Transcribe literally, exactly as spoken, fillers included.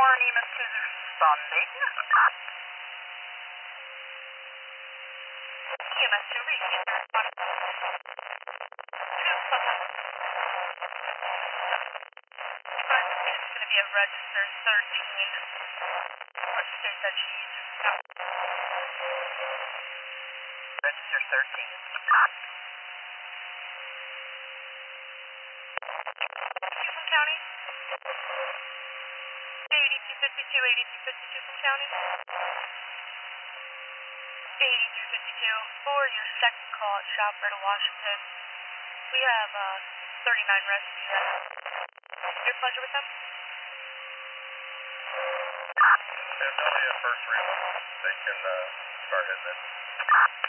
morning, Mister Responding. Q M S two reaching. It's going to be a register thirteen. What state that she uses? Register thirteen. From county? eighty-two fifty-two, eighty-two fifty-two from county? eighty-two fifty-two. For your second call at Shopper to Washington, we have uh, thirty-nine rescue. Your pleasure with them? It's only a first reload. They can uh, start hitting it.